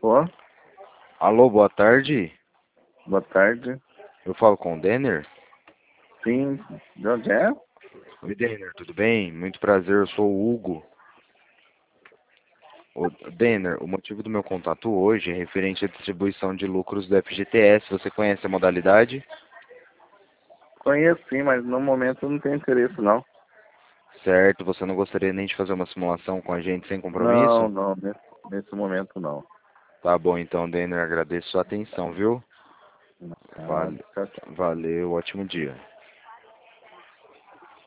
Ó, Alô, boa tarde. boa tarde. Eu falo com o Denner. Sim, de onde é? Oi, Denner, tudo bem? Muito prazer, eu sou o Hugo. Ô, Denner, o motivo do meu contato hoje é referente à distribuição de lucros do FGTS. Você conhece a modalidade? Conheço sim, mas no momento eu não tenho interesse não. Certo, você não gostaria nem de fazer uma simulação com a gente sem Não, compromisso? não, nesse momento não. Tá bom, então, Denner, agradeço sua atenção, viu? Ah, Vale- tchau, tchau. Valeu, ótimo dia.